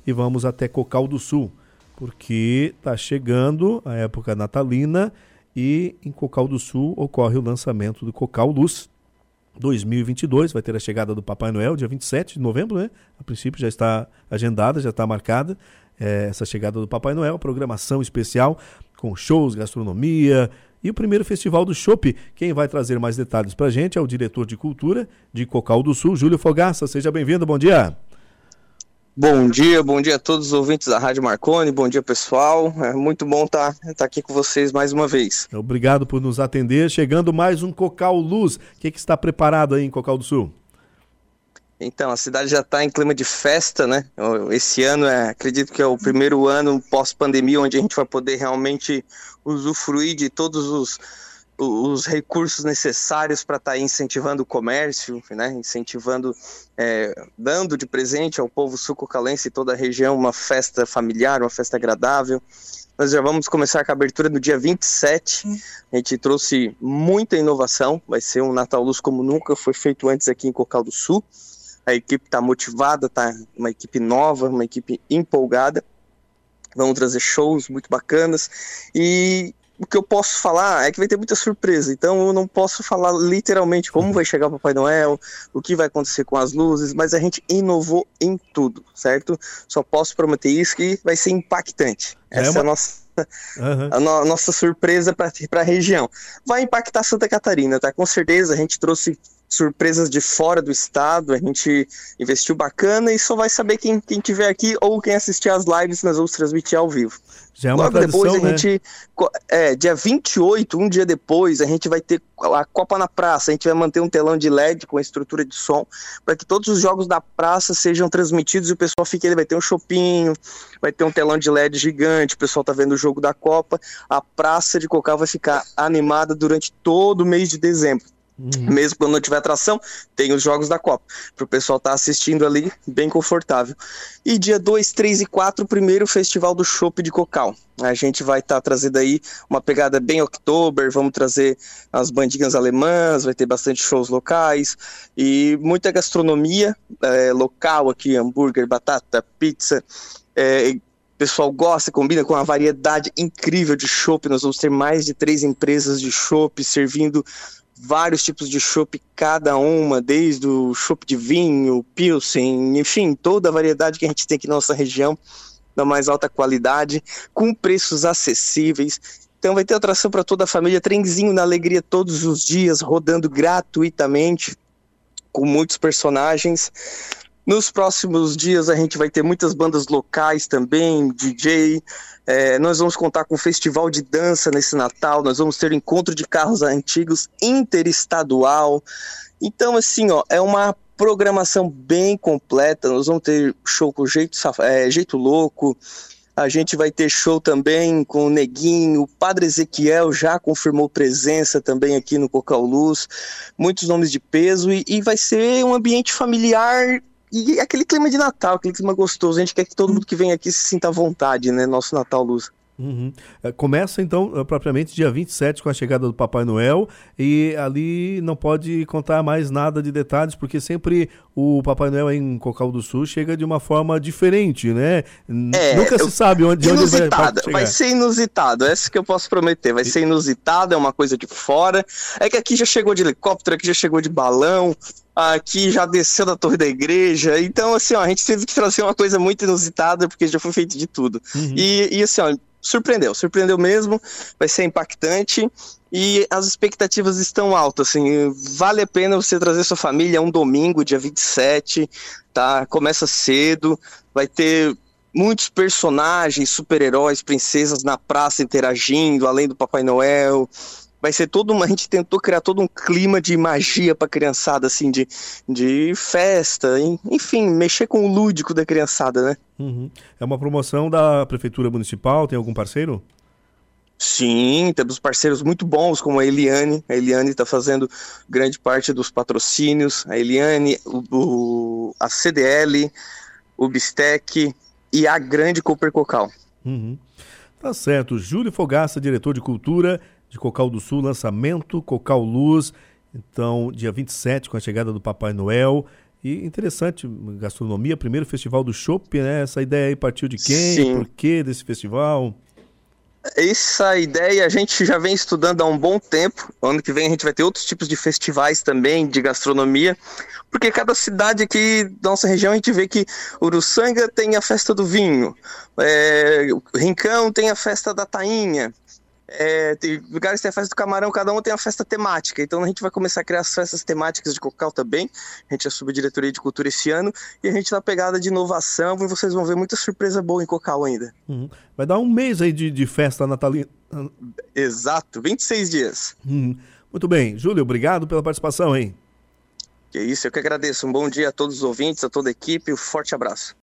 e vamos até Cocal do Sul, porque está chegando a época natalina e em Cocal do Sul ocorre o lançamento do Cocal Luz 2022, vai ter a chegada do Papai Noel, dia 27 de novembro, né? A princípio já está agendada, já está marcada essa chegada do Papai Noel, programação especial com shows, gastronomia e o primeiro festival do chopp. Quem vai trazer mais detalhes para a gente é o diretor de cultura de Cocal do Sul, Júlio Fogaça. Seja bem-vindo, bom dia. Bom dia a todos os ouvintes da Rádio Marconi, bom dia pessoal, é muito bom estar aqui com vocês mais uma vez. Obrigado por nos atender, chegando mais um Cocal Luz, o que está preparado aí em Cocal do Sul? Então, a cidade já está em clima de festa, né? Esse ano, acredito que é o primeiro ano pós-pandemia onde a gente vai poder realmente usufruir de todos os recursos necessários para estar incentivando o comércio, né? Incentivando, dando de presente ao povo sul-cocalense e toda a região uma festa familiar, uma festa agradável. Nós já vamos começar com a abertura no dia 27, a gente trouxe muita inovação, vai ser um Natal Luz como nunca foi feito antes aqui em Cocal do Sul. A equipe está motivada, tá uma equipe nova, uma equipe empolgada. Vamos trazer shows muito bacanas e o que eu posso falar é que vai ter muita surpresa, então eu não posso falar literalmente como vai chegar o Papai Noel, o que vai acontecer com as luzes, mas a gente inovou em tudo, certo? Só posso prometer isso, que vai ser impactante. Essa é a nossa surpresa para a região. Vai impactar Santa Catarina, tá? Com certeza a gente trouxe surpresas de fora do estado, a gente investiu bacana e só vai saber quem tiver aqui ou quem assistir às lives que nós vamos transmitir ao vivo. Já é uma Logo tradição, depois a né? gente, dia 28, um dia depois, a gente vai ter a Copa na Praça, a gente vai manter um telão de LED com a estrutura de som, para que todos os jogos da praça sejam transmitidos e o pessoal fique ali, vai ter um shopping, vai ter um telão de LED gigante, o pessoal tá vendo o jogo da Copa, a Praça de Cocal vai ficar animada durante todo o mês de dezembro. Mesmo quando não tiver atração, tem os jogos da Copa, para o pessoal estar assistindo ali, bem confortável. E dia 2, 3 e 4, o primeiro festival do chopp de Cocal. A gente vai estar trazendo aí uma pegada bem Oktober, vamos trazer as bandinhas alemãs, vai ter bastante shows locais e muita gastronomia local aqui, hambúrguer, batata, pizza. O pessoal gosta, combina com uma variedade incrível de chopp. Nós vamos ter mais de 3 empresas de chopp servindo vários tipos de chopp, cada uma, desde o chopp de vinho, pilsen, enfim, toda a variedade que a gente tem aqui na nossa região, da mais alta qualidade, com preços acessíveis. Então vai ter atração para toda a família, trenzinho na alegria todos os dias, rodando gratuitamente, com muitos personagens. Nos próximos dias a gente vai ter muitas bandas locais também, DJ, nós vamos contar com um festival de dança nesse Natal, nós vamos ter encontro de carros antigos interestadual. Então assim, é uma programação bem completa, nós vamos ter show com Jeito Louco, a gente vai ter show também com o Neguinho, o Padre Ezequiel já confirmou presença também aqui no Cocal Luz, muitos nomes de peso e vai ser um ambiente familiar. E aquele clima de Natal, aquele clima gostoso, a gente quer que todo mundo que vem aqui se sinta à vontade, né? Nosso Natal Luz. Começa então propriamente dia 27 com a chegada do Papai Noel e ali não pode contar mais nada de detalhes porque sempre o Papai Noel em Cocal do Sul chega de uma forma diferente, né? Nunca se sabe de onde ele vai chegar. Vai ser inusitado, essa que eu posso prometer, vai ser inusitado, é uma coisa de fora, é que aqui já chegou de helicóptero, aqui já chegou de balão, aqui já desceu da torre da igreja, então assim, a gente teve que trazer uma coisa muito inusitada porque já foi feito de tudo. E assim, surpreendeu mesmo, vai ser impactante e as expectativas estão altas, assim, vale a pena você trazer sua família, é um domingo, dia 27, tá? Começa cedo, vai ter muitos personagens, super-heróis, princesas na praça interagindo, além do Papai Noel. Vai ser a gente tentou criar todo um clima de magia pra criançada, assim, de festa, enfim, mexer com o lúdico da criançada, né? É uma promoção da Prefeitura Municipal, tem algum parceiro? Sim, temos parceiros muito bons, como a Eliane está fazendo grande parte dos patrocínios, a Eliane, a CDL, o Bistec e a grande Cooper Cocal. Tá certo, Júlio Fogaça, diretor de cultura de Cocal do Sul, lançamento Cocal Luz, então dia 27 com a chegada do Papai Noel E interessante, gastronomia, primeiro festival do chopp, né? Essa ideia aí partiu de quem? Sim. Por que desse festival? Essa ideia a gente já vem estudando há um bom tempo. Ano que vem a gente vai ter outros tipos de festivais também de gastronomia, porque cada cidade aqui da nossa região a gente vê que Uruçanga tem a festa do vinho, Rincão tem a festa da tainha, tem lugares que tem a festa do camarão, cada um tem a festa temática. Então a gente vai começar a criar as festas temáticas de Cocal também. A gente já subiu a diretoria de cultura esse ano e a gente tá pegada de inovação e vocês vão ver muita surpresa boa em Cocal ainda. Uhum. Vai dar um mês aí de festa natalina. Exato, 26 dias. Muito bem. Júlio, obrigado pela participação, hein? Que isso, eu que agradeço. Um bom dia a todos os ouvintes, a toda a equipe, um forte abraço.